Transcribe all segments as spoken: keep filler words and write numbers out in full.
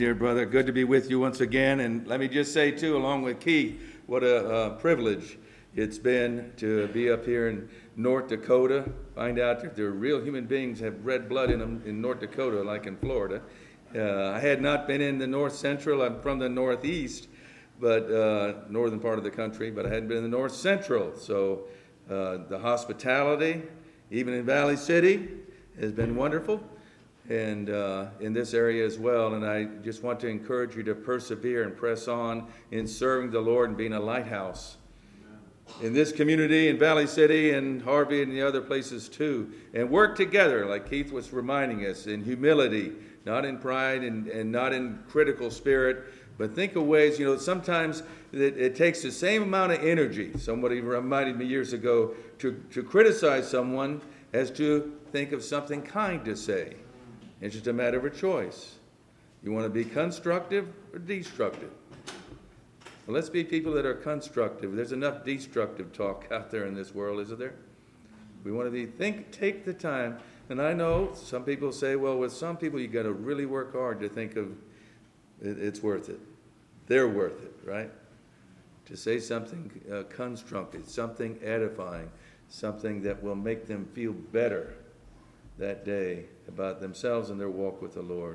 Dear brother, good to be with you once again. And let me just say, too, along with Keith, what a uh, privilege it's been to be up here in North Dakota, find out that there are real human beings have red blood in them in North Dakota, like in Florida. Uh, I had not been in the North Central. I'm from the Northeast, but uh, northern part of the country, but I hadn't been in the North Central. So uh, the hospitality, even in Valley City, has been wonderful. And uh, in this area as well. And I just want to encourage you to persevere and press on in serving the Lord and being a lighthouse in this community, in Valley City and Harvey and the other places too. And work together, like Keith was reminding us, in humility, not in pride and, and not in critical spirit, but think of ways, you know, sometimes it, it takes the same amount of energy, somebody reminded me years ago, to, to criticize someone as to think of something kind to say. It's just a matter of a choice. You want to be constructive or destructive? Well, let's be people that are constructive. There's enough destructive talk out there in this world, isn't there? We want to be, think, take the time. And I know some people say, well, with some people you got to really work hard to think of it, it's worth it. They're worth it, right? To say something uh, constructive, something edifying, something that will make them feel better that day about themselves and their walk with the Lord.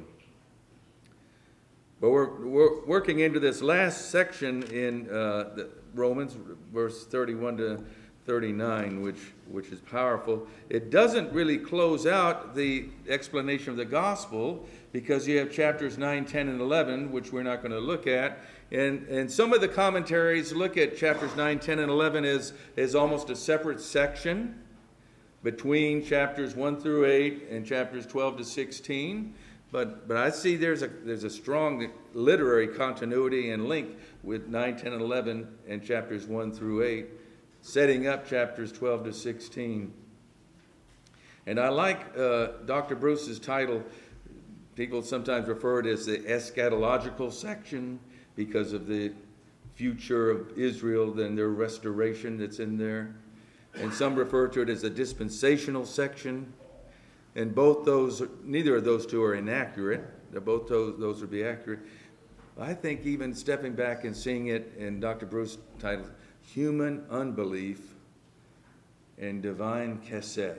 But we're, we're working into this last section in uh, the Romans, verse thirty-one to thirty-nine, which, which is powerful. It doesn't really close out the explanation of the gospel because you have chapters nine, ten, and eleven, which we're not going to look at. And, and some of the commentaries look at chapters nine, ten, and eleven as, as almost a separate section between chapters one through eight and chapters twelve to sixteen. But but I see there's a there's a strong literary continuity and link with nine, ten, and eleven and chapters one through eight, setting up chapters twelve to sixteen. And I like uh, Doctor Bruce's title. People sometimes refer to it as the eschatological section because of the future of Israel and their restoration that's in there. And some refer to it as a dispensational section. And both those, neither of those two are inaccurate. They're both those, those would be accurate. I think even stepping back and seeing it in Doctor Bruce's title, Human Unbelief and Divine Chesed,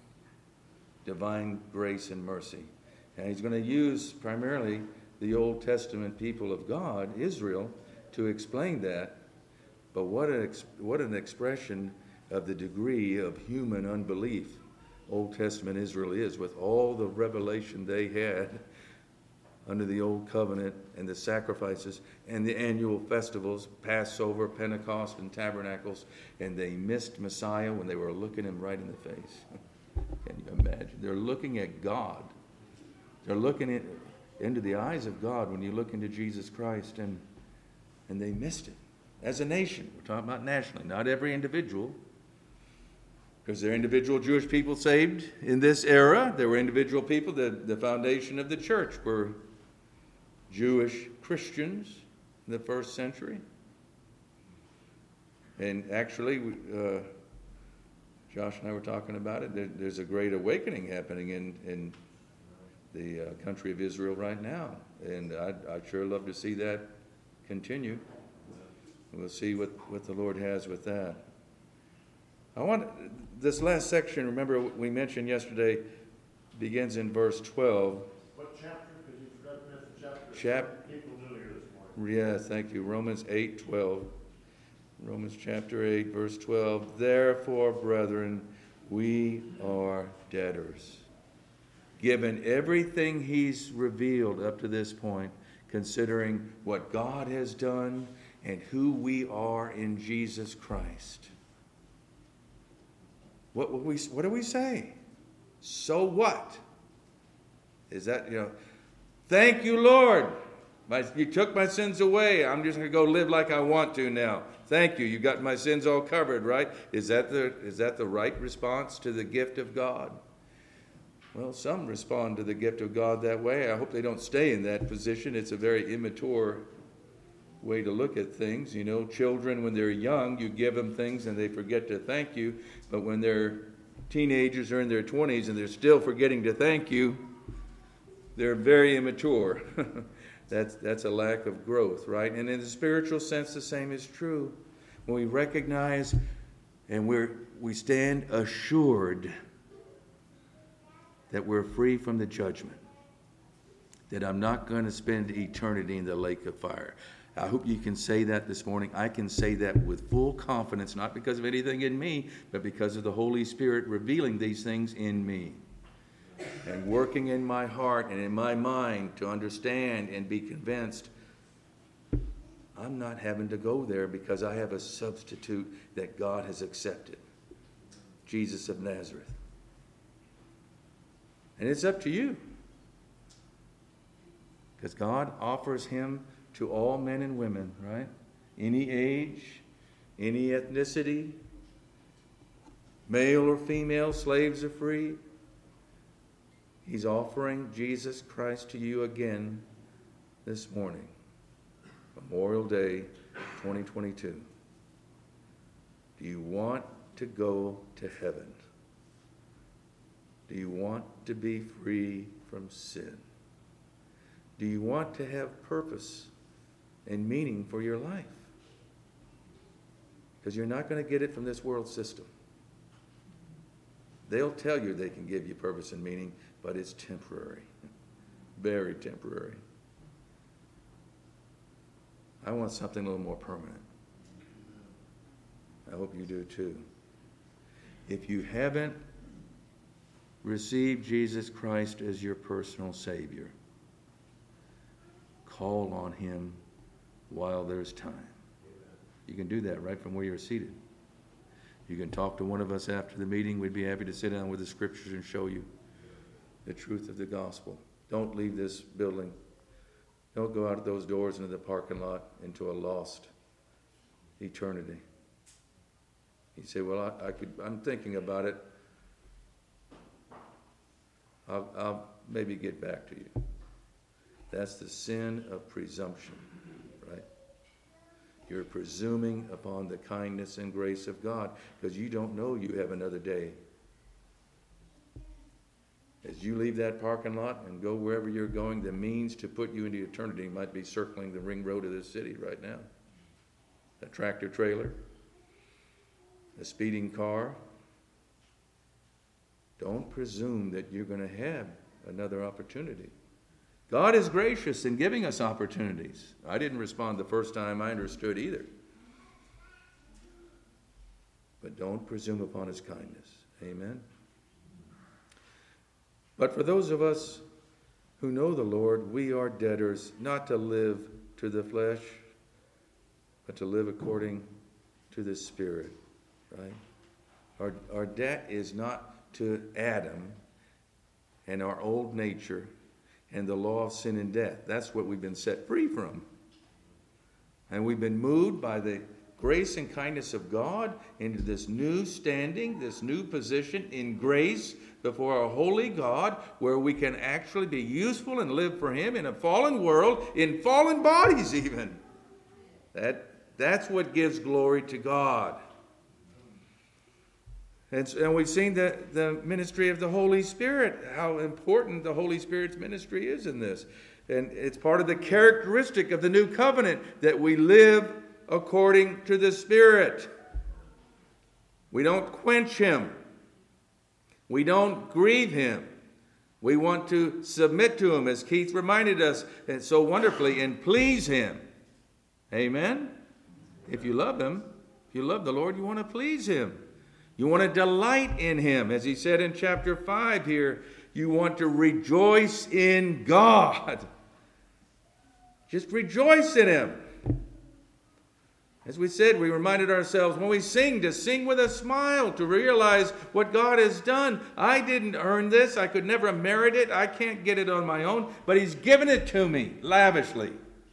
Divine Grace and Mercy. And he's going to use primarily the Old Testament people of God, Israel, to explain that. But what an, what an expression of the degree of human unbelief Old Testament Israel is, with all the revelation they had under the Old Covenant and the sacrifices and the annual festivals, Passover, Pentecost, and Tabernacles, and they missed Messiah when they were looking him right in the face. Can you imagine? They're looking at God. They're looking at, into the eyes of God when you look into Jesus Christ, and and they missed it. As a nation, we're talking about nationally, not every individual. Because there are individual Jewish people saved in this era. There were individual people. The, the foundation of the church were Jewish Christians in the first century. And actually, uh, Josh and I were talking about it. There, there's a great awakening happening in, in the uh, country of Israel right now. And I'd, I'd sure love to see that continue. We'll see what, what the Lord has with that. I want this last section, remember we mentioned yesterday, begins in verse twelve. What chapter? Because you forgot to mention chapter. Chap- People new here this morning. Yeah, thank you. Romans eight twelve. Romans chapter eight, verse twelve. Therefore, brethren, we are debtors, given everything he's revealed up to this point, considering what God has done and who we are in Jesus Christ. What will we? What do we say? So what? Is that, you know, thank you, Lord. My, you took my sins away. I'm just going to go live like I want to now. Thank you. You got my sins all covered, right? Is that the is that the right response to the gift of God? Well, some respond to the gift of God that way. I hope they don't stay in that position. It's a very immature way to look at things. You know, children, when they're young, you give them things and they forget to thank you. But when they're teenagers or in their twenties and they're still forgetting to thank you, they're very immature. That's, that's a lack of growth, right? And in the spiritual sense, the same is true. When we recognize and we're, we stand assured that we're free from the judgment, that I'm not going to spend eternity in the lake of fire. I hope you can say that this morning. I can say that with full confidence, not because of anything in me, but because of the Holy Spirit revealing these things in me and working in my heart and in my mind to understand and be convinced I'm not having to go there because I have a substitute that God has accepted, Jesus of Nazareth. And it's up to you, because God offers him to all men and women, right? Any age, any ethnicity, male or female, slaves or free. He's offering Jesus Christ to you again this morning, Memorial Day twenty twenty-two. Do you want to go to heaven? Do you want to be free from sin? Do you want to have purpose and meaning for your life? Because you're not going to get it from this world system. They'll tell you they can give you purpose and meaning, but it's temporary, very temporary. I want something a little more permanent. I hope you do too. If you haven't received Jesus Christ as your personal Savior, call on him while there's time. You can do that right from where you're seated. You can talk to one of us after the meeting. We'd be happy to sit down with the scriptures and show you the truth of the gospel. Don't leave this building. Don't go out of those doors into the parking lot into a lost eternity. You say, well, I, I could, I'm thinking about it. I'll, I'll maybe get back to you. That's the sin of presumption, right? You're presuming upon the kindness and grace of God because you don't know you have another day. As you leave that parking lot and go wherever you're going, the means to put you into eternity might be circling the ring road of this city right now. A tractor trailer, a speeding car. Don't presume that you're going to have another opportunity. God is gracious in giving us opportunities. I didn't respond the first time I understood either. But don't presume upon his kindness. Amen. But for those of us who know the Lord, we are debtors not to live to the flesh, but to live according to the Spirit, right? Our, our debt is not to Adam and our old nature and the law of sin and death. That's what we've been set free from. And we've been moved by the grace and kindness of God into this new standing, this new position in grace before a holy God, where we can actually be useful and live for him in a fallen world, in fallen bodies even. That, that's what gives glory to God. And, and we've seen the, the ministry of the Holy Spirit, how important the Holy Spirit's ministry is in this. And it's part of the characteristic of the new covenant that we live according to the Spirit. We don't quench him. We don't grieve him. We want to submit to him, as Keith reminded us and so wonderfully, and please him. Amen? If you love him, if you love the Lord, you want to please him. You want to delight in him. As he said in chapter five here, you want to rejoice in God. Just rejoice in him. As we said, we reminded ourselves when we sing to sing with a smile, to realize what God has done. I didn't earn this. I could never merit it. I can't get it on my own. But he's given it to me lavishly.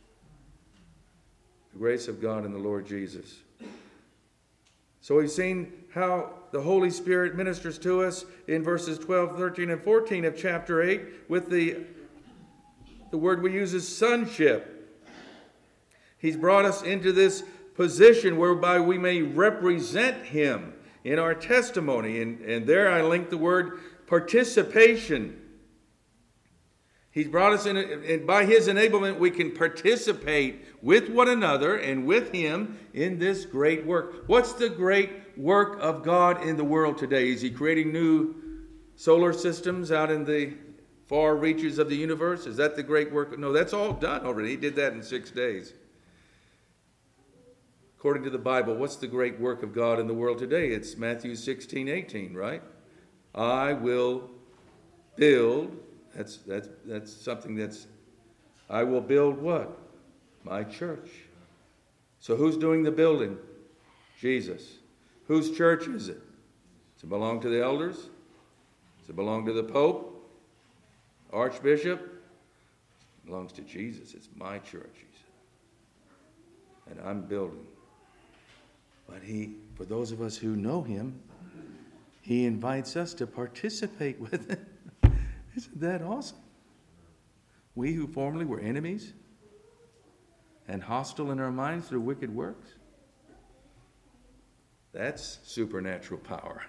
The grace of God in the Lord Jesus. So we've seen how the Holy Spirit ministers to us in verses twelve, thirteen, and fourteen of chapter eight with the, the word we use is sonship. He's brought us into this position whereby we may represent him in our testimony. And, and there I link the word participation. He's brought us in, and by his enablement, we can participate with one another and with him in this great work. What's the great work of God in the world today? Is he creating new solar systems out in the far reaches of the universe? Is that the great work? No, that's all done already. He did that in six days. According to the Bible, what's the great work of God in the world today? It's Matthew sixteen eighteen, right? I will build. That's, that's, that's something that's, I will build what? My church. So who's doing the building? Jesus. Whose church is it? Does it belong to the elders? Does it belong to the Pope? Archbishop? It belongs to Jesus. It's my church, he said. And I'm building. But he, for those of us who know him, he invites us to participate with him. Isn't that awesome? We who formerly were enemies and hostile in our minds through wicked works. That's supernatural power.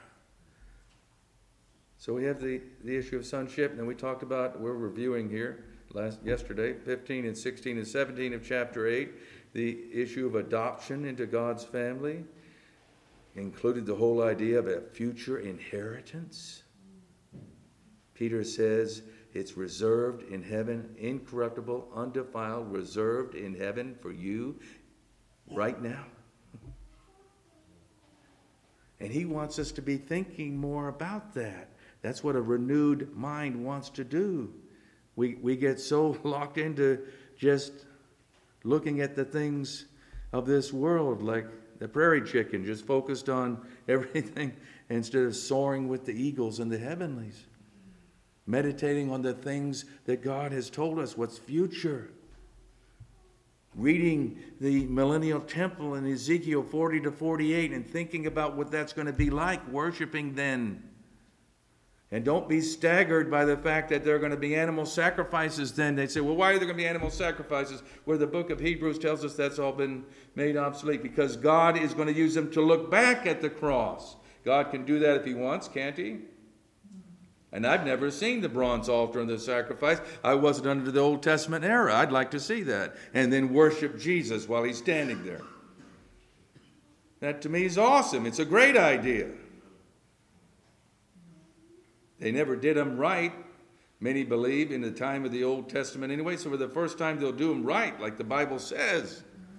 So we have the, the issue of sonship, and we talked about, we're reviewing here last yesterday, fifteen and sixteen and seventeen of chapter eight, the issue of adoption into God's family, included the whole idea of a future inheritance. Peter says it's reserved in heaven, incorruptible, undefiled, reserved in heaven for you right now. And he wants us to be thinking more about that. That's what a renewed mind wants to do. We, we get so locked into just looking at the things of this world, like the prairie chicken, just focused on everything instead of soaring with the eagles in the heavenlies. Meditating on the things that God has told us, what's future. Reading the millennial temple in Ezekiel forty to forty-eight and thinking about what that's going to be like, worshiping then. And don't be staggered by the fact that there are going to be animal sacrifices then. They say, well, why are there going to be animal sacrifices? Where the book of Hebrews tells us that's all been made obsolete. Because God is going to use them to look back at the cross. God can do that if he wants, can't he? And I've never seen the bronze altar and the sacrifice. I wasn't under the Old Testament era. I'd like to see that. And then worship Jesus while he's standing there. That to me is awesome. It's a great idea. They never did them right. Many believe in the time of the Old Testament anyway. So for the first time they'll do them right, like the Bible says.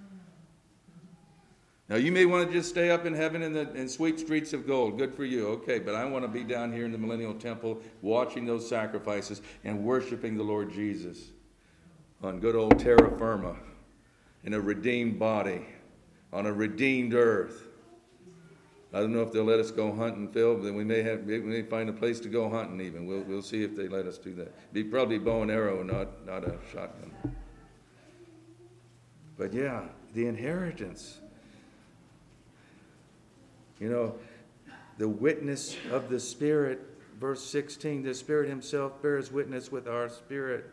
Now, you may want to just stay up in heaven in the in sweet streets of gold. Good for you. Okay, but I want to be down here in the millennial temple watching those sacrifices and worshiping the Lord Jesus on good old terra firma in a redeemed body on a redeemed earth. I don't know if they'll let us go hunting, Phil, but we may have we may find a place to go hunting even. We'll we'll see if they let us do that. Be probably bow and arrow, not not a shotgun. But yeah, the inheritance. You know, the witness of the Spirit, verse sixteen, the Spirit himself bears witness with our spirit.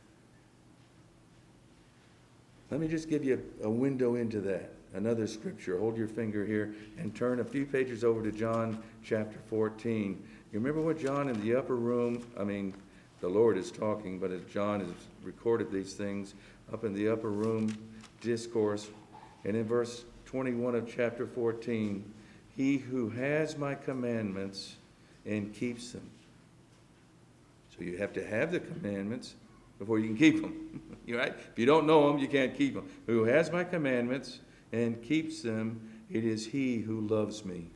Let me just give you a window into that. Another scripture. Hold your finger here and turn a few pages over to John chapter fourteen. You remember what John in the upper room, I mean, the Lord is talking, but as John has recorded these things up in the upper room discourse, and in verse twenty-one of chapter fourteen, he who has my commandments and keeps them. So you have to have the commandments before you can keep them. You're right? If you don't know them, you can't keep them. Who has my commandments and keeps them, it is he who loves me.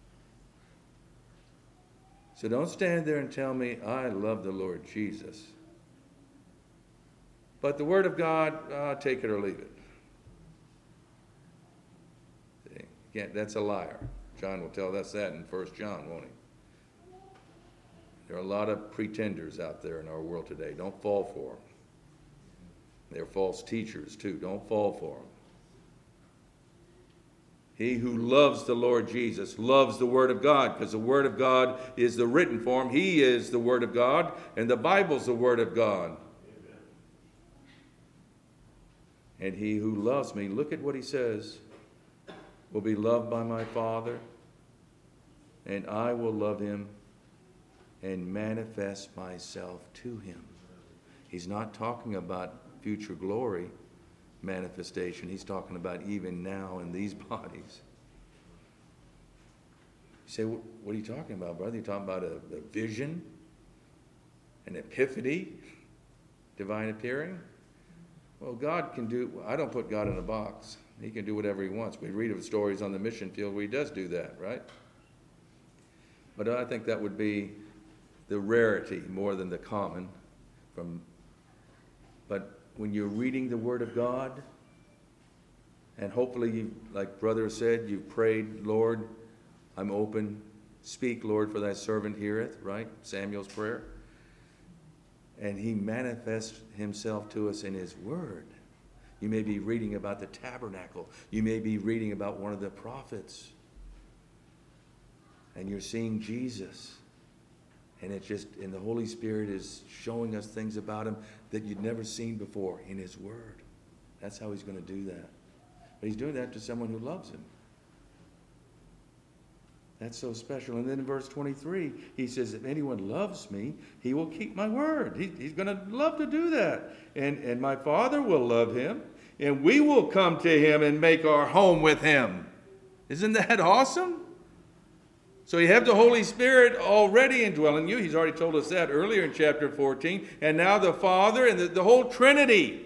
So don't stand there and tell me, I love the Lord Jesus. But the Word of God, uh, take it or leave it. See? Can't, that's a liar. John will tell us that in First John, won't he? There are a lot of pretenders out there in our world today. Don't fall for them. They're false teachers too. Don't fall for them. He who loves the Lord Jesus loves the Word of God, because the Word of God is the written form. He is the Word of God, and the Bible's the Word of God. Amen. And he who loves me, look at what he says, will be loved by my Father, and I will love him and manifest myself to him. He's not talking about future glory manifestation. He's talking about even now in these bodies. You say, what are you talking about, brother? You're talking about a, a vision, an epiphany, divine appearing? Well, God can do, I don't put God in a box. He can do whatever he wants. We read of stories on the mission field where he does do that, right? But I think that would be the rarity more than the common. From, but when you're reading the Word of God, and hopefully, you, like brother said, you've prayed, Lord, I'm open. Speak, Lord, for thy servant heareth, right? Samuel's prayer. And he manifests himself to us in his Word. You may be reading about the tabernacle. You may be reading about one of the prophets. And you're seeing Jesus. And it's just, and the Holy Spirit is showing us things about him that you'd never seen before in his Word. That's how he's going to do that. But he's doing that to someone who loves him. That's so special. And then in verse twenty-three, he says, if anyone loves me, he will keep my word. He, he's going to love to do that. And, and my Father will love him, and we will come to him and make our home with him. Isn't that awesome? So you have the Holy Spirit already indwelling you. He's already told us that earlier in chapter fourteen. And now the Father and the, the whole Trinity.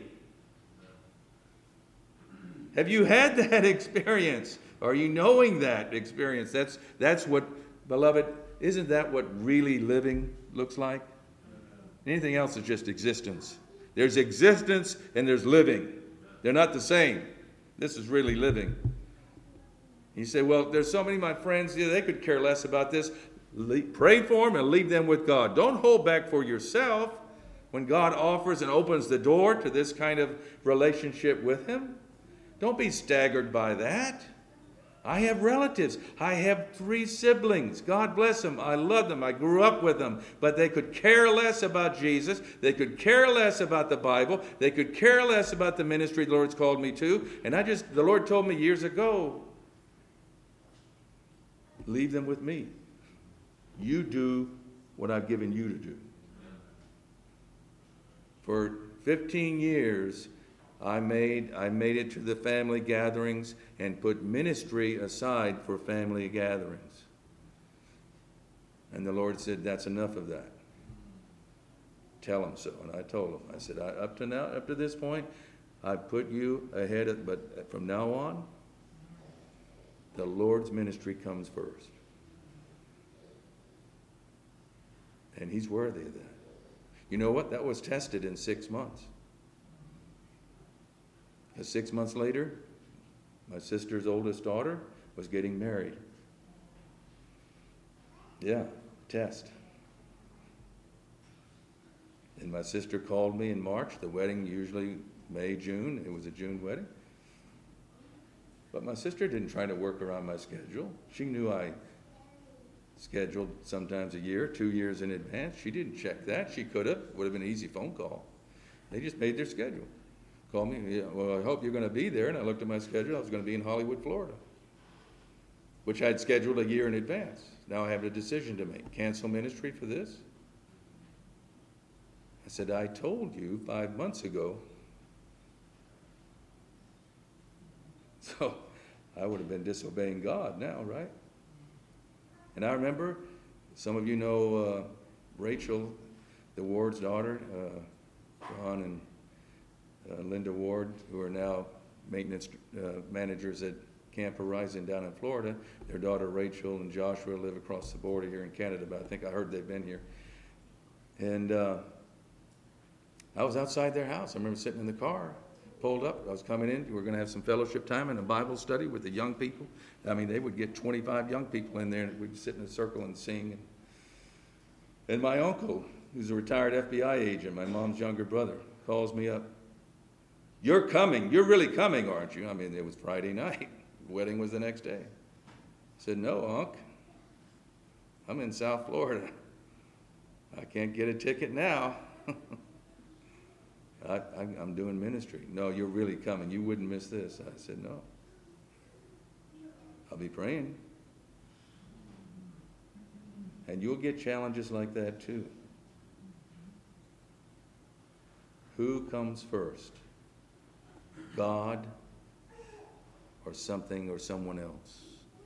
Have you had that experience? Are you knowing that experience? That's, that's what, beloved, isn't that what really living looks like? Anything else is just existence. There's existence and there's living. They're not the same. This is really living. You say, well, there's so many of my friends, yeah, they could care less about this. Le- pray for them and leave them with God. Don't hold back for yourself when God offers and opens the door to this kind of relationship with him. Don't be staggered by that. I have relatives. I have three siblings. God bless them. I love them. I grew up with them. But they could care less about Jesus. They could care less about the Bible. They could care less about the ministry the Lord's called me to. And I just, the Lord told me years ago, leave them with me. You do what I've given you to do. For fifteen years, I made I made it to the family gatherings and put ministry aside for family gatherings. And the Lord said, that's enough of that. Tell him so. And I told him, I said, I, up to now, up to this point, I put you ahead of, but from now on, the Lord's ministry comes first. And he's worthy of that. You know what? That was tested in six months. Because six months later, my sister's oldest daughter was getting married. Yeah, test. And my sister called me in March. The wedding usually May, June. It was a June wedding. But my sister didn't try to work around my schedule. She knew I scheduled sometimes a year, two years in advance. She didn't check that. She could have. Would have been an easy phone call. They just made their schedule. Called me, yeah, well, I hope you're going to be there. And I looked at my schedule. I was going to be in Hollywood, Florida, which I'd scheduled a year in advance. Now I have a decision to make. Cancel ministry for this? I said, I told you five months ago. So I would have been disobeying God now, right? And I remember, some of you know uh, Rachel, the Ward's daughter, uh, John and uh, Linda Ward, who are now maintenance uh, managers at Camp Horizon down in Florida. Their daughter Rachel and Joshua live across the border here in Canada, but I think I heard they've been here. And uh, I was outside their house. I remember sitting in the car, pulled up. I was coming in. We were going to have some fellowship time and a Bible study with the young people. I mean, they would get twenty-five young people in there, and we'd sit in a circle and sing. And, and my uncle, who's a retired F B I agent, my mom's younger brother, calls me up. You're coming. You're really coming, aren't you? I mean, it was Friday night. The wedding was the next day. I said, no, Unc. I'm in South Florida. I can't get a ticket now. I, I, I'm doing ministry. No, you're really coming. You wouldn't miss this. I said, no. I'll be praying. And you'll get challenges like that too. Who comes first? God or something or someone else?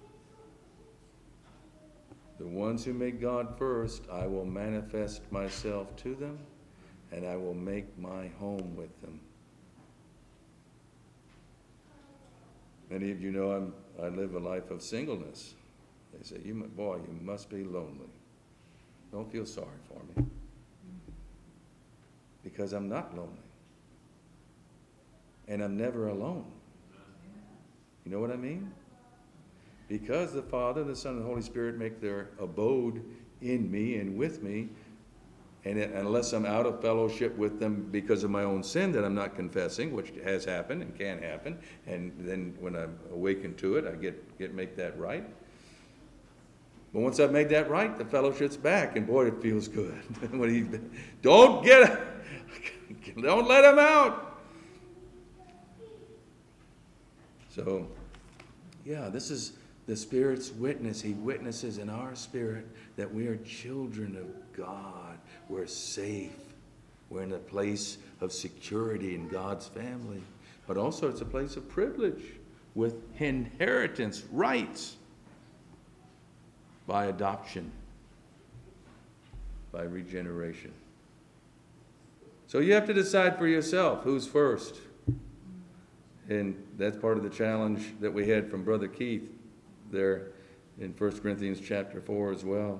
The ones who make God first, I will manifest myself to them, and I will make my home with them. Many of you know I'm, I live a life of singleness. They say, "You, boy, you must be lonely." Don't feel sorry for me, because I'm not lonely. And I'm never alone. You know what I mean? Because the Father, the Son, and the Holy Spirit make their abode in me and with me, and it, unless I'm out of fellowship with them because of my own sin that I'm not confessing, which has happened and can happen, and then when I'm awakened to it, I get, get make that right. But once I've made that right, the fellowship's back, and boy, it feels good. when he, don't get, don't let him out. So, yeah, this is the Spirit's witness. He witnesses in our spirit that we are children of God. We're safe. We're in a place of security in God's family. But also it's a place of privilege with inheritance rights by adoption, by regeneration. So you have to decide for yourself who's first. And that's part of the challenge that we had from Brother Keith there in First Corinthians chapter four as well.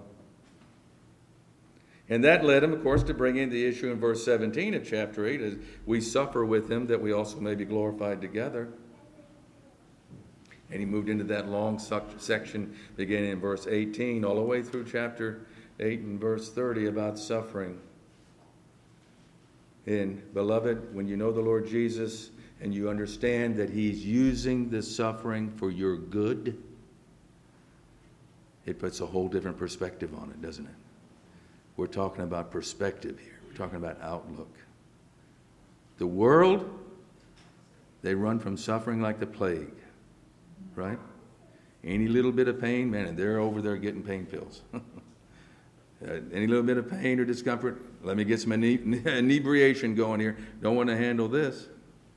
And that led him, of course, to bring in the issue in verse seventeen of chapter eight, as we suffer with him that we also may be glorified together. And he moved into that long section beginning in verse eighteen all the way through chapter eight and verse thirty about suffering. And beloved, when you know the Lord Jesus and you understand that he's using this suffering for your good, it puts a whole different perspective on it, doesn't it? We're talking about perspective here. We're talking about outlook. The world, they run from suffering like the plague, right? Any little bit of pain, man, and they're over there getting pain pills. uh, any little bit of pain or discomfort, let me get some ine- inebriation going here. Don't want to handle this.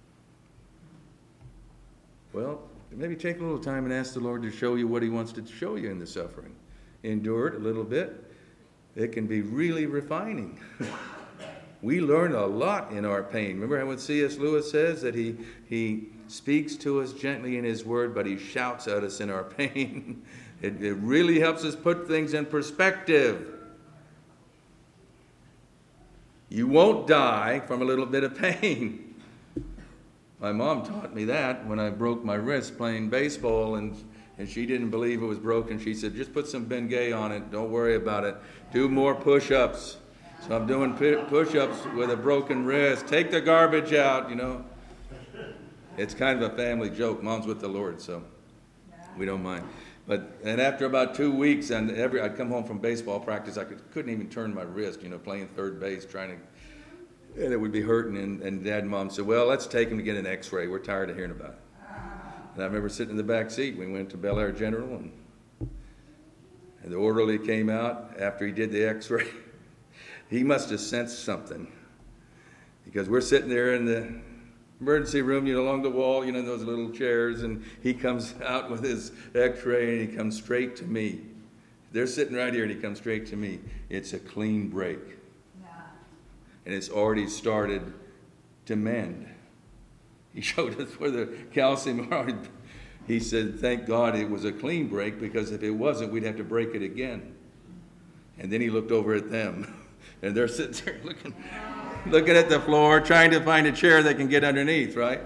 Well, maybe take a little time and ask the Lord to show you what he wants to show you in the suffering. Endure it a little bit. It can be really refining. We learn a lot in our pain. Remember what C S Lewis says, that he, he speaks to us gently in his word, but he shouts at us in our pain. it, it really helps us put things in perspective. You won't die from a little bit of pain. My mom taught me that when I broke my wrist playing baseball, and, and she didn't believe it was broken. She said, just put some Bengay on it. Don't worry about it. Do more push-ups. So I'm doing push-ups with a broken wrist. Take the garbage out, you know. It's kind of a family joke. Mom's with the Lord, so we don't mind. But and after about two weeks, and every I'd come home from baseball practice, I could, couldn't even turn my wrist, you know, playing third base, trying to... And it would be hurting, and, and Dad and Mom said, well, let's take him to get an x-ray. We're tired of hearing about it. And I remember sitting in the back seat. We went to Bel Air General, and, and the orderly came out after he did the x-ray. He must have sensed something, because we're sitting there in the emergency room, you know, along the wall, you know, those little chairs, and he comes out with his x-ray, and he comes straight to me. They're sitting right here, and he comes straight to me. It's a clean break. And it's already started to mend. He showed us where the calcium already, he said, thank God it was a clean break, because if it wasn't, we'd have to break it again. And then he looked over at them, and they're sitting there looking, looking at the floor, trying to find a chair they can get underneath, right?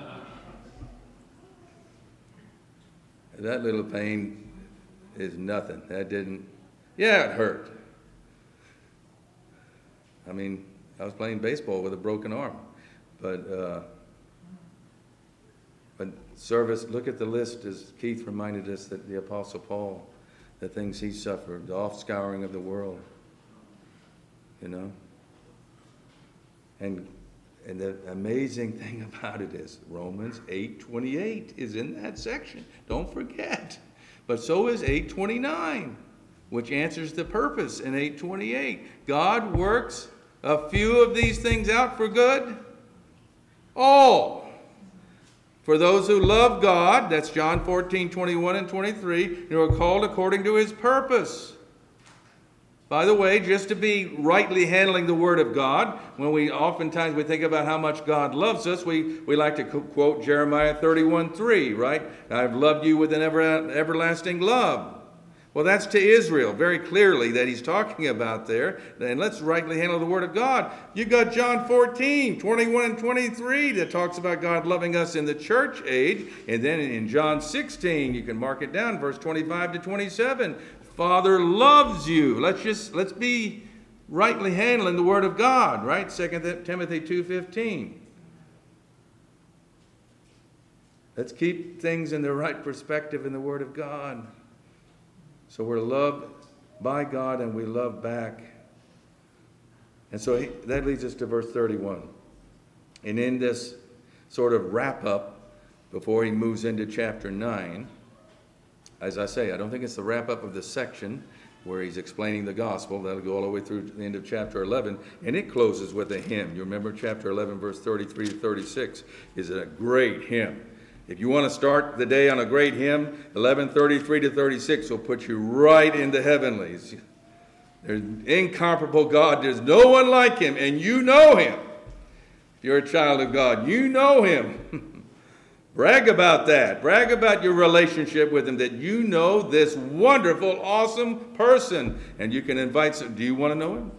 That little pain is nothing. That didn't, yeah, it hurt. I mean, I was playing baseball with a broken arm. But uh, but service, look at the list, as Keith reminded us, that the Apostle Paul, the things he suffered, the offscouring of the world, you know. And and the amazing thing about it is Romans eight twenty-eight is in that section. Don't forget. But so is eight twenty-nine, which answers the purpose in eight twenty-eight. God works a few of these things out for good All. For those who love God, that's John fourteen, twenty-one and twenty-three, who are called according to his purpose. By the way, just to be rightly handling the Word of God, when we oftentimes we think about how much God loves us, we, we like to quote Jeremiah thirty-one three, right? I've loved you with an ever, everlasting love. Well, that's to Israel, very clearly that he's talking about there. And let's rightly handle the Word of God. You got John fourteen, twenty-one and twenty-three that talks about God loving us in the church age. And then in John sixteen, you can mark it down, verse twenty-five to twenty-seven. Father loves you. Let's just, let's be rightly handling the Word of God, right? Second Timothy two fifteen. Let's keep things in the right perspective in the Word of God. So we're loved by God and we love back. And so he, that leads us to verse thirty-one. And in this sort of wrap up before he moves into chapter nine, as I say, I don't think it's the wrap up of the section where he's explaining the gospel. That'll go all the way through to the end of chapter eleven. And it closes with a hymn. You remember chapter eleven, verse thirty-three to thirty-six is a great hymn. If you want to start the day on a great hymn, eleven thirty-three to thirty-six will put you right in the heavenlies. There's incomparable God. There's no one like him, and you know him. If you're a child of God, you know him. Brag about that. Brag about your relationship with him, that you know this wonderful, awesome person. And you can invite some. Do you want to know him?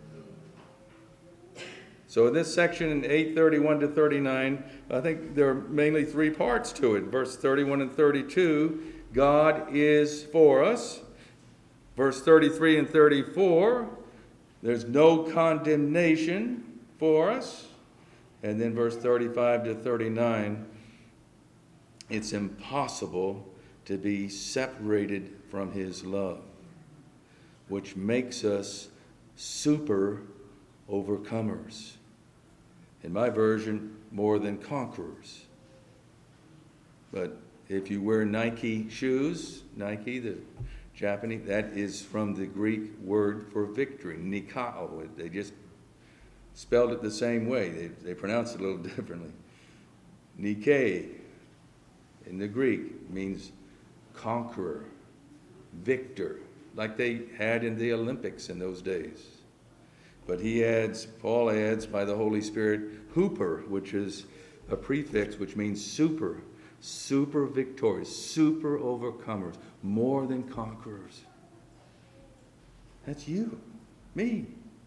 So in this section in eight thirty-one to thirty-nine, I think there are mainly three parts to it. Verse thirty-one and thirty-two, God is for us. Verse thirty-three and thirty-four, there's no condemnation for us. And then verse thirty-five to thirty-nine, it's impossible to be separated from his love, which makes us super overcomers. In my version, more than conquerors. But if you wear Nike shoes, Nike, the Japanese, that is from the Greek word for victory, nikao. They just spelled it the same way. They, they pronounced it a little differently. Nike in the Greek means conqueror, victor, like they had in the Olympics in those days. But he adds, Paul adds by the Holy Spirit, hooper, which is a prefix which means super, super victorious, super overcomers, more than conquerors. That's you, me,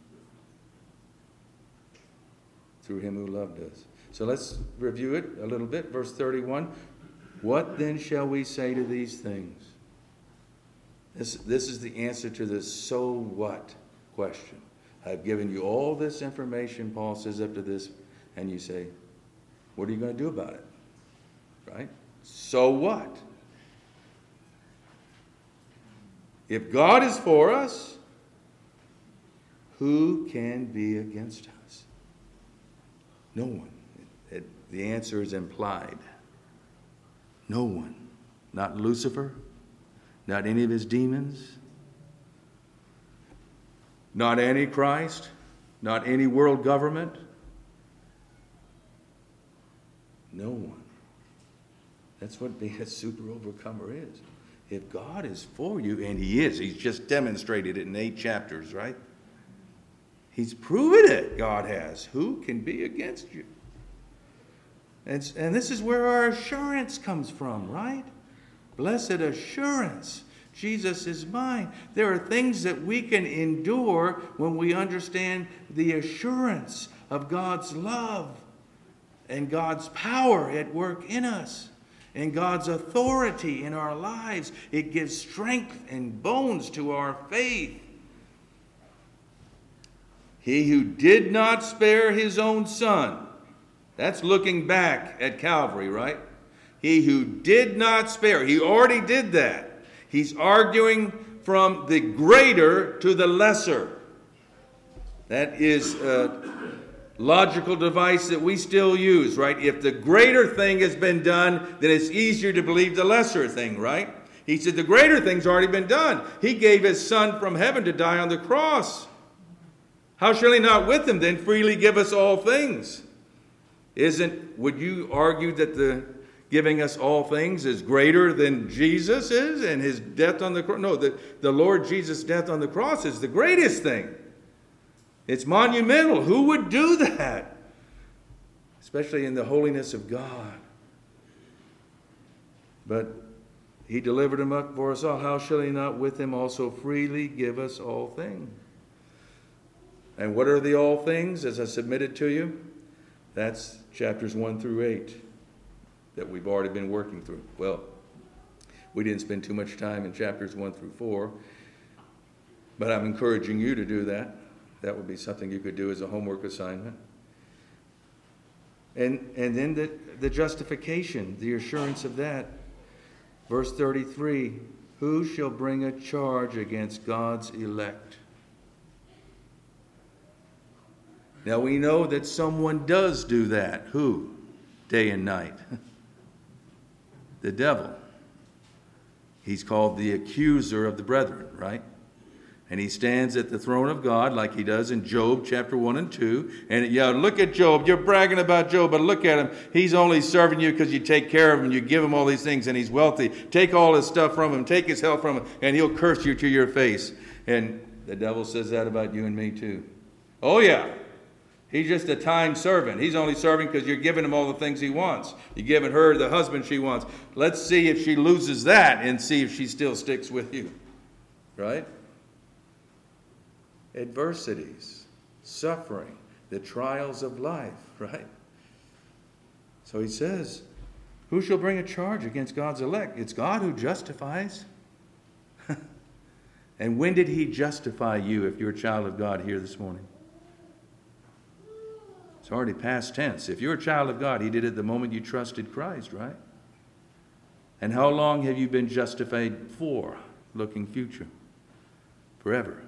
through him who loved us. So let's review it a little bit. Verse thirty-one, what then shall we say to these things? This, this is the answer to the so what question. I've given you all this information, Paul says, up to this, and you say, what are you going to do about it? Right? So what? If God is for us, who can be against us? No one. It, it, the answer is implied. No one. Not Lucifer, not any of his demons, not Antichrist, not any world government. No one. That's what being a super overcomer is. If God is for you, and he is, he's just demonstrated it in eight chapters, right? He's proven it, God has. Who can be against you? And, and this is where our assurance comes from, right? Blessed assurance. Jesus is mine. There are things that we can endure when we understand the assurance of God's love and God's power at work in us and God's authority in our lives. It gives strength and bones to our faith. He who did not spare his own son. That's looking back at Calvary, right? He who did not spare. He already did that. He's arguing from the greater to the lesser. That is a logical device that we still use, right? If the greater thing has been done, then it's easier to believe the lesser thing, right? He said the greater thing's already been done. He gave his son from heaven to die on the cross. How shall he not with him then freely give us all things? Isn't, would you argue that the giving us all things is greater than Jesus is and his death on the cross? No, the, the Lord Jesus' death on the cross is the greatest thing. It's monumental. Who would do that? Especially in the holiness of God. But he delivered him up for us all. How shall he not with him also freely give us all things? And what are the all things, as I submitted to you? That's chapters one through eight that we've already been working through. Well, we didn't spend too much time in chapters one through four, but I'm encouraging you to do that. That would be something you could do as a homework assignment. And, and then the, the justification, the assurance of that. Verse thirty-three, who shall bring a charge against God's elect? Now we know that someone does do that. Who? Day and night. The devil. He's called the accuser of the brethren, right? And he stands at the throne of God like he does in Job chapter one and two. And yeah, look at Job. You're bragging about Job, but look at him. He's only serving you because you take care of him. You give him all these things and he's wealthy. Take all his stuff from him. Take his health from him. And he'll curse you to your face. And the devil says that about you and me too. Oh yeah. He's just a time servant. He's only serving because you're giving him all the things he wants. You're giving her the husband she wants. Let's see if she loses that and see if she still sticks with you. Right? Adversities, suffering, the trials of life, right? So he says, who shall bring a charge against God's elect? It's God who justifies. And when did he justify you if you're a child of God here this morning? It's already past tense. If you're a child of God, he did it the moment you trusted Christ, right? And how long have you been justified for? Looking future. Forever.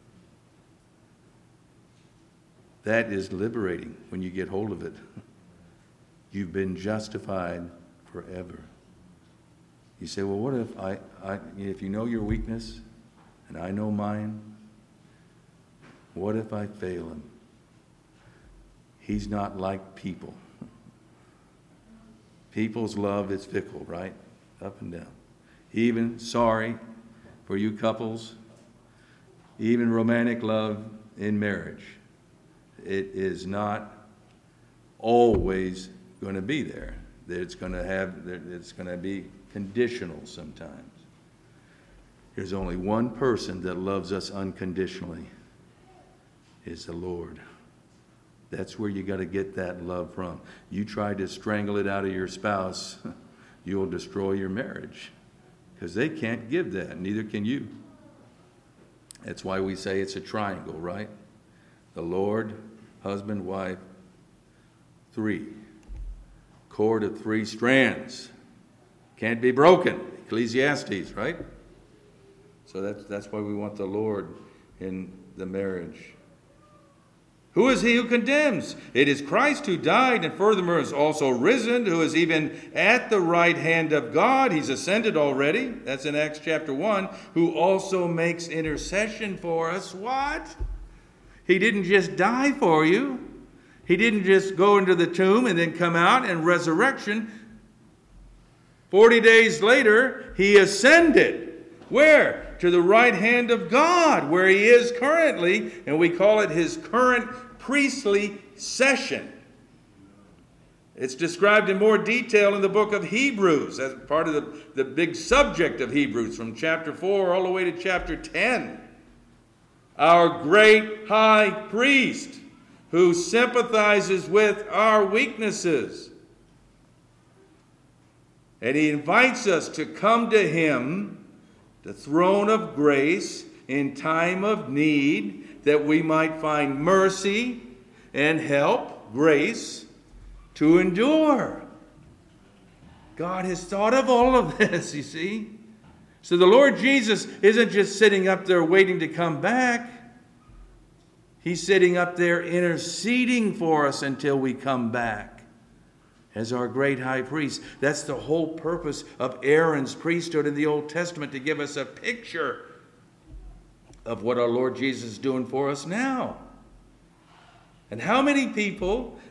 That is liberating when you get hold of it. You've been justified forever. You say, well, what if I, I if you know your weakness and I know mine, what if I fail him? He's not like people. People's love is fickle, right? Up and down. Even, sorry for you couples, even romantic love in marriage, it is not always going to be there. It's going to have, it's going to be conditional sometimes. There's only one person that loves us unconditionally, is the Lord. That's where you got to get that love from. You try to strangle it out of your spouse, you'll destroy your marriage because they can't give that, neither can you. That's why we say it's a triangle, right? The Lord, husband, wife, three. Cord of three strands. Can't be broken. Ecclesiastes, right? So that's, that's why we want the Lord in the marriage. Who is he who condemns? It is Christ who died and furthermore is also risen, who is even at the right hand of God. He's ascended already. That's in Acts chapter one. Who also makes intercession for us. What? He didn't just die for you. He didn't just go into the tomb and then come out in resurrection. Forty days later, he ascended. Where? To the right hand of God, where he is currently, and we call it his current priestly session. It's described in more detail in the book of Hebrews as part of the, the big subject of Hebrews from chapter four all the way to chapter ten. Our great high priest who sympathizes with our weaknesses. And he invites us to come to him, the throne of grace, in time of need, that we might find mercy and help, grace, to endure. God has thought of all of this, you see. So the Lord Jesus isn't just sitting up there waiting to come back. He's sitting up there interceding for us until we come back as our great high priest. That's the whole purpose of Aaron's priesthood in the Old Testament, to give us a picture of what our Lord Jesus is doing for us now. And how many people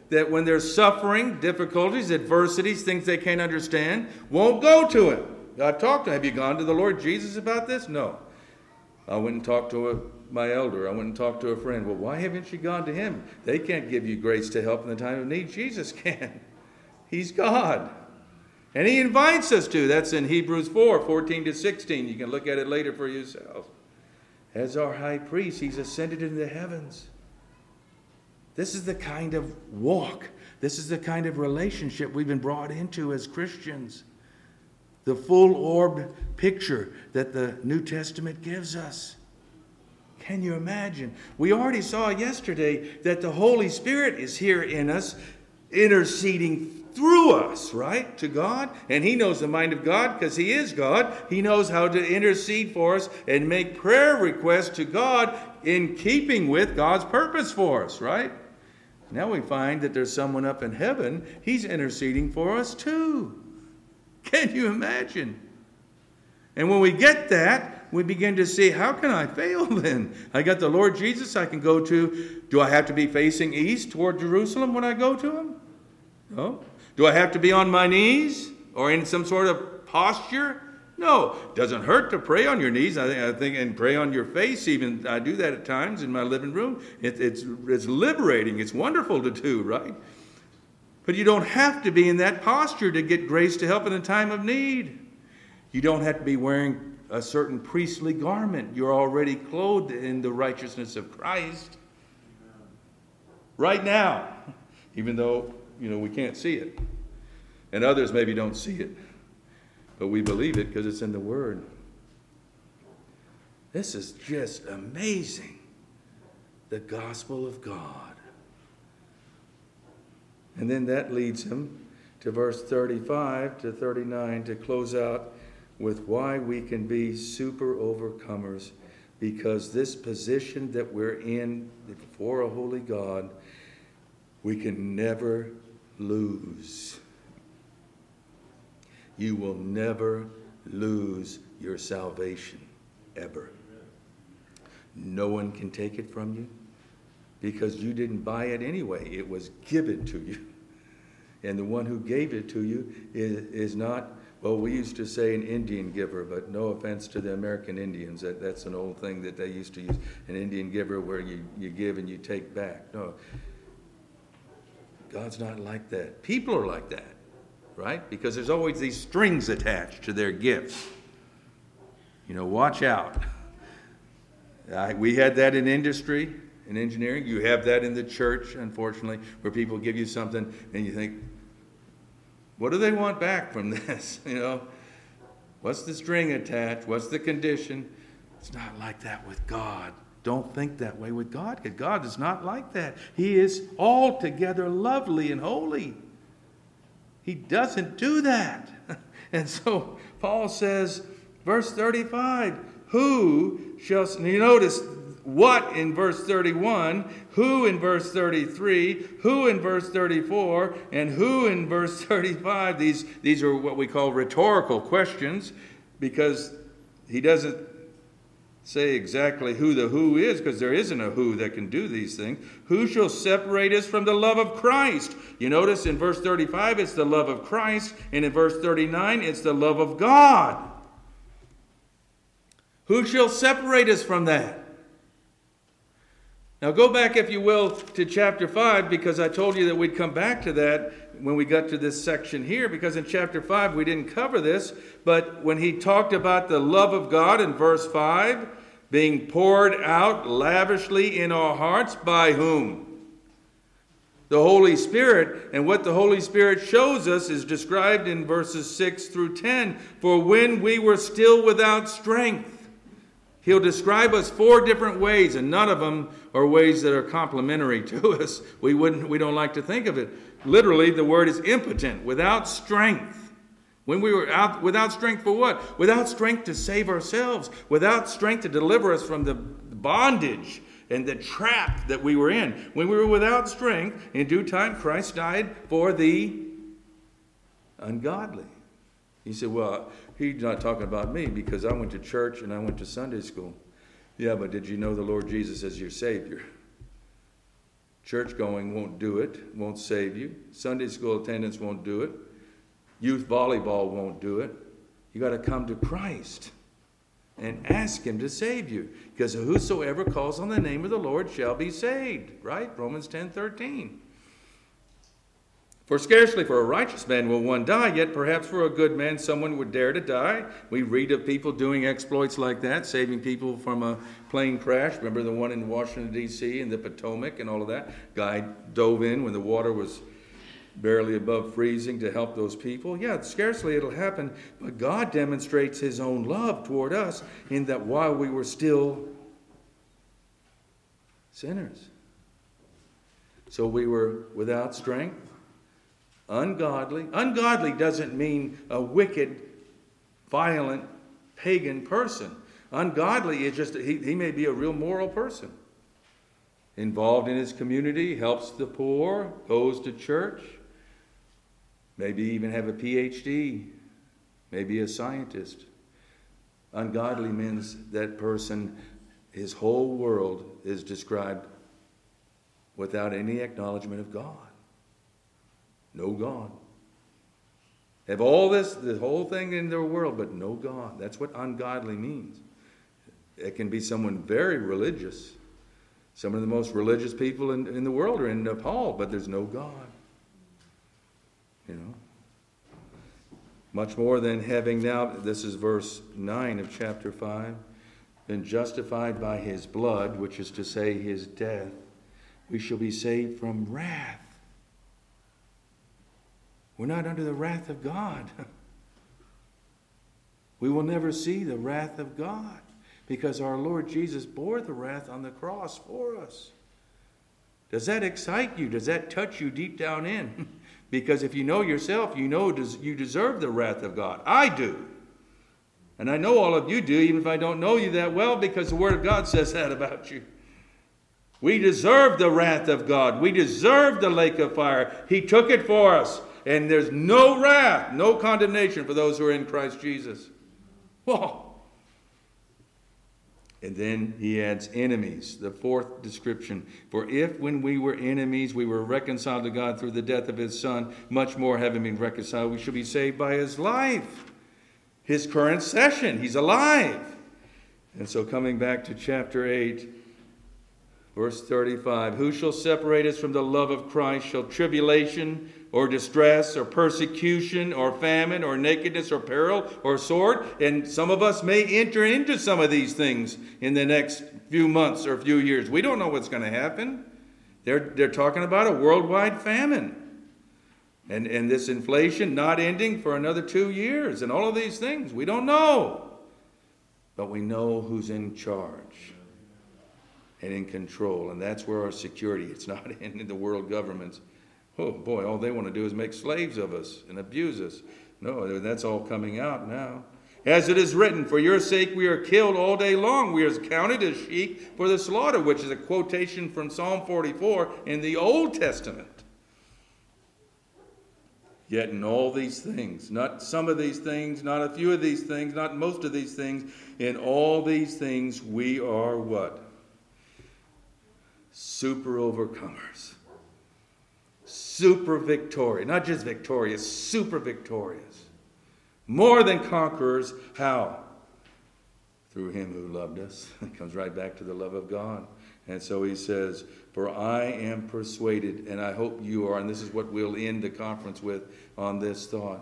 that when there's suffering, difficulties, adversities, things they can't understand, won't go to him. I've talked to him. Have you gone to the Lord Jesus about this? No. I went and talked to a, my elder. I went and talked to a friend. Well, why haven't you gone to him? They can't give you grace to help in the time of need. Jesus can. He's God. And he invites us to. That's in Hebrews four, fourteen to sixteen. You can look at it later for yourself. As our high priest, he's ascended into the heavens. This is the kind of walk. This is the kind of relationship we've been brought into as Christians. The full-orbed picture that the New Testament gives us. Can you imagine? We already saw yesterday that the Holy Spirit is here in us, interceding through us, right, to God. And he knows the mind of God because he is God. He knows how to intercede for us and make prayer requests to God in keeping with God's purpose for us, right? Now we find that there's someone up in heaven. He's interceding for us too. Can you imagine? And when we get that, we begin to see, how can I fail then? I got the Lord Jesus I can go to. Do I have to be facing east toward Jerusalem when I go to him? No. Do I have to be on my knees or in some sort of posture? No. It doesn't hurt to pray on your knees. I think, I think and pray on your face. Even I do that at times in my living room. It, it's, it's liberating. It's wonderful to do, right? But you don't have to be in that posture to get grace to help in a time of need. You don't have to be wearing a certain priestly garment. You're already clothed in the righteousness of Christ. Right now. Even though, you know, we can't see it. And others maybe don't see it. But we believe it because it's in the Word. This is just amazing. The gospel of God. And then that leads him to verse thirty-five to thirty-nine to close out with why we can be super overcomers. Because this position that we're in before a holy God, we can never lose. You will never lose your salvation, ever. No one can take it from you because you didn't buy it anyway. It was given to you. And the one who gave it to you is, is not, well, we used to say an Indian giver, but no offense to the American Indians. That, that's an old thing that they used to use, an Indian giver where you, you give and you take back. No. God's not like that. People are like that, right? Because there's always these strings attached to their gifts. You know, watch out. I, we had that in industry, in engineering. You have that in the church, unfortunately, where people give you something and you think, what do they want back from this? You know, what's the string attached? What's the condition? It's not like that with God. Don't think that way with God, because God is not like that. He is altogether lovely and holy. He doesn't do that. And so Paul says, verse thirty-five, who shall, you notice what in verse thirty-one, who in verse thirty-three, who in verse thirty-four, and who in verse thirty-five. These, these are what we call rhetorical questions, because he doesn't say exactly who the who is, because there isn't a who that can do these things. Who shall separate us from the love of Christ? You notice in verse thirty-five it's the love of Christ, and in verse thirty-nine it's the love of God. Who shall separate us from that? Now go back, if you will, to chapter five, because I told you that we'd come back to that when we got to this section here, because in chapter five we didn't cover this, but when he talked about the love of God in verse five, being poured out lavishly in our hearts by whom? The Holy Spirit. And what the Holy Spirit shows us is described in verses six through ten. For when we were still without strength, he'll describe us four different ways, and none of them are ways that are complimentary to us. We wouldn't, we don't like to think of it. Literally, the word is impotent, without strength. When we were out, without strength for what? Without strength to save ourselves, without strength to deliver us from the bondage and the trap that we were in. When we were without strength, in due time, Christ died for the ungodly. He said, well, he's not talking about me because I went to church and I went to Sunday school. Yeah, but did you know the Lord Jesus as your Savior? Church going won't do it, won't save you. Sunday school attendance won't do it. Youth volleyball won't do it. You got to come to Christ and ask him to save you. Because whosoever calls on the name of the Lord shall be saved. Right? Romans ten thirteen. For scarcely for a righteous man will one die, yet perhaps for a good man someone would dare to die. We read of people doing exploits like that, saving people from a plane crash. Remember the one in Washington, D C, in the Potomac and all of that? Guy dove in when the water was barely above freezing to help those people. Yeah, scarcely it'll happen, but God demonstrates his own love toward us in that while we were still sinners. So we were without strength. Ungodly. Ungodly doesn't mean a wicked, violent, pagan person. Ungodly is just, he, he may be a real moral person. Involved in his community, helps the poor, goes to church, maybe even have a P H D, maybe a scientist. Ungodly means that person, his whole world is described without any acknowledgement of God. No God. Have all this, the whole thing in their world, but no God. That's what ungodly means. It can be someone very religious. Some of the most religious people in, in the world are in Nepal, but there's no God. You know. Much more than having now, this is verse nine of chapter five, been justified by his blood, which is to say his death, we shall be saved from wrath. We're not under the wrath of God. We will never see the wrath of God because our Lord Jesus bore the wrath on the cross for us. Does that excite you? Does that touch you deep down in? Because if you know yourself, you know you deserve the wrath of God. I do. And I know all of you do, even if I don't know you that well, because the Word of God says that about you. We deserve the wrath of God. We deserve the lake of fire. He took it for us. And there's no wrath, no condemnation for those who are in Christ Jesus. Whoa. And then he adds enemies, the fourth description. For if when we were enemies, we were reconciled to God through the death of his Son, much more having been reconciled, we shall be saved by his life. His current session, he's alive. And so coming back to chapter eight, verse thirty-five, who shall separate us from the love of Christ? Shall tribulation or distress or persecution or famine or nakedness or peril or sword? And some of us may enter into some of these things in the next few months or few years. We don't know what's going to happen. They're, they're talking about a worldwide famine. And, and this inflation not ending for another two years and all of these things. We don't know. But we know who's in charge and in control. And that's where our security, it's not in, in the world governments. Oh boy, all they want to do is make slaves of us and abuse us. No, that's all coming out now. As it is written, for your sake we are killed all day long. We are counted as sheep for the slaughter, which is a quotation from Psalm forty-four in the Old Testament. Yet in all these things, not some of these things, not a few of these things, not most of these things, in all these things we are what? Super overcomers. Super victorious. Not just victorious, super victorious. More than conquerors. How? Through him who loved us. It comes right back to the love of God. And so he says, for I am persuaded, and I hope you are, and this is what we'll end the conference with on this thought.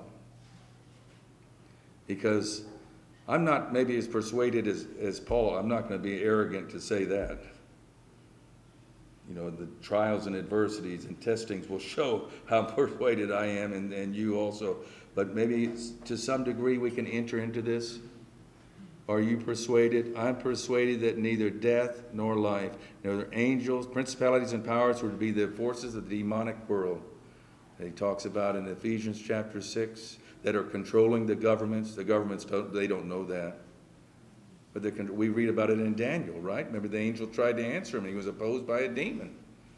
Because I'm not maybe as persuaded as, as Paul. I'm not going to be arrogant to say that. You know, the trials and adversities and testings will show how persuaded I am, and, and you also. But maybe to some degree we can enter into this. Are you persuaded? I'm persuaded that neither death nor life, neither angels, principalities, and powers were to be the forces of the demonic world. And he talks about in Ephesians chapter six that are controlling the governments. The governments, don't, they don't know that. But we read about it in Daniel, right? Remember the angel tried to answer him. He was opposed by a demon.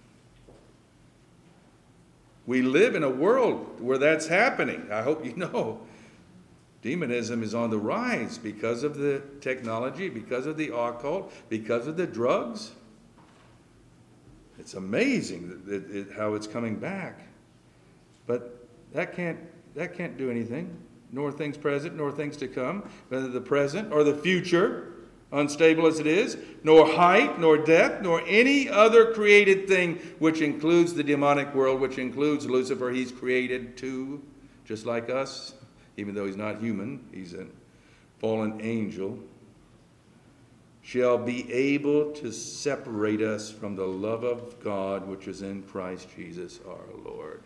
We live in a world where that's happening. I hope you know. Demonism is on the rise because of the technology, because of the occult, because of the drugs. It's amazing that it, it, how it's coming back. But that can't, that can't do anything, nor things present, nor things to come, whether the present or the future, unstable as it is, nor height, nor depth, nor any other created thing, which includes the demonic world, which includes Lucifer. He's created too, just like us, even though he's not human. He's a fallen angel. Shall be able to separate us from the love of God, which is in Christ Jesus our Lord.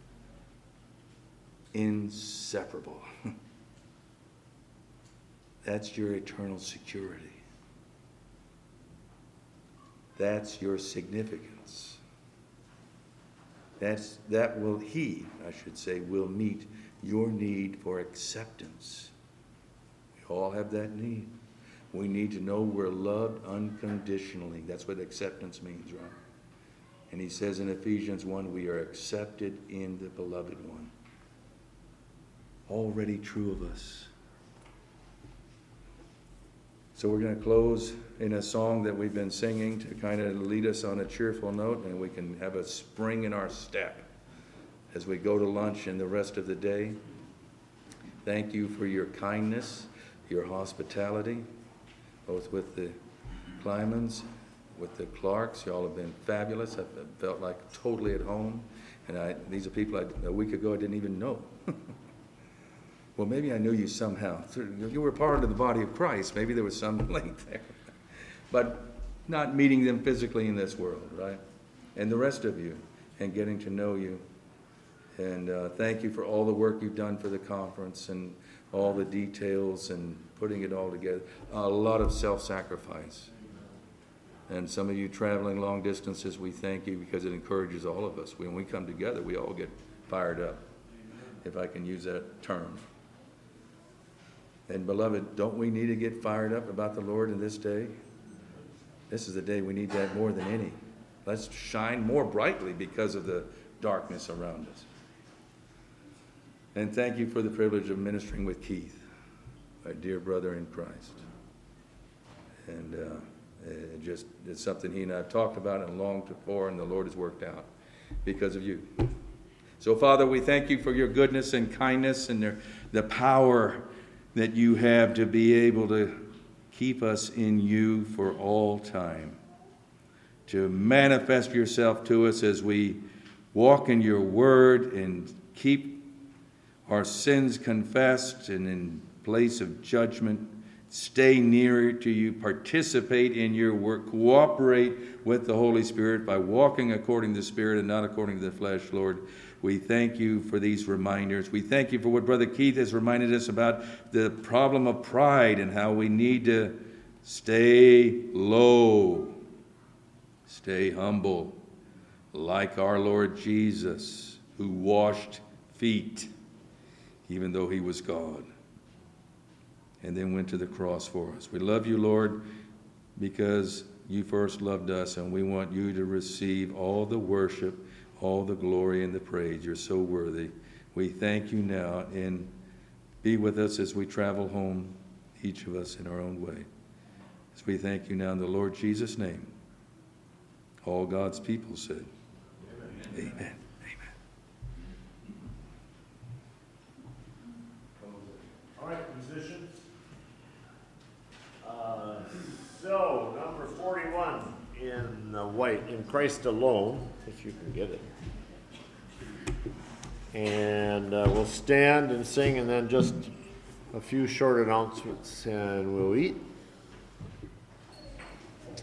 Inseparable. That's your eternal security. That's your significance. That's, that will, he, I should say, will meet your need for acceptance. We all have that need. We need to know we're loved unconditionally. That's what acceptance means, right? And he says in Ephesians one, we are accepted in the beloved one. Already true of us. So we're going to close in a song that we've been singing to kind of lead us on a cheerful note, and we can have a spring in our step as we go to lunch and the rest of the day. Thank you for your kindness, your hospitality, both with the Klymans, with the Clarks. Y'all have been fabulous. I felt like totally at home. And I, these are people I, a week ago I didn't even know. Well, maybe I knew you somehow. You were part of the body of Christ. Maybe there was some link there. But not meeting them physically in this world, right? And the rest of you, and getting to know you. And uh, thank you for all the work you've done for the conference and all the details and putting it all together. A lot of self-sacrifice. And some of you traveling long distances, we thank you because it encourages all of us. When we come together, we all get fired up, if I can use that term. And beloved, don't we need to get fired up about the Lord in this day? This is the day we need that more than any. Let's shine more brightly because of the darkness around us. And thank you for the privilege of ministering with Keith, my dear brother in Christ. And uh, it just it's something he and I have talked about and longed for, and the Lord has worked out because of you. So, Father, we thank you for your goodness and kindness and the, the power that you have to be able to keep us in you for all time, to manifest yourself to us as we walk in your word and keep our sins confessed and in place of judgment, stay nearer to you, participate in your work, cooperate with the Holy Spirit by walking according to the Spirit and not according to the flesh, Lord. We thank you for these reminders. We thank you for what Brother Keith has reminded us about the problem of pride and how we need to stay low, stay humble, like our Lord Jesus, who washed feet, even though he was God, and then went to the cross for us. We love you, Lord, because you first loved us, and we want you to receive all the worship, all the glory and the praise. You're so worthy. We thank you now, and be with us as we travel home, each of us in our own way. As we thank you now in the Lord Jesus' name. All God's people said, Amen. Amen. All right, musicians. Uh, so, number forty-one in uh, white, In Christ Alone, if you can get it. And uh, we'll stand and sing, and then just a few short announcements, and we'll eat.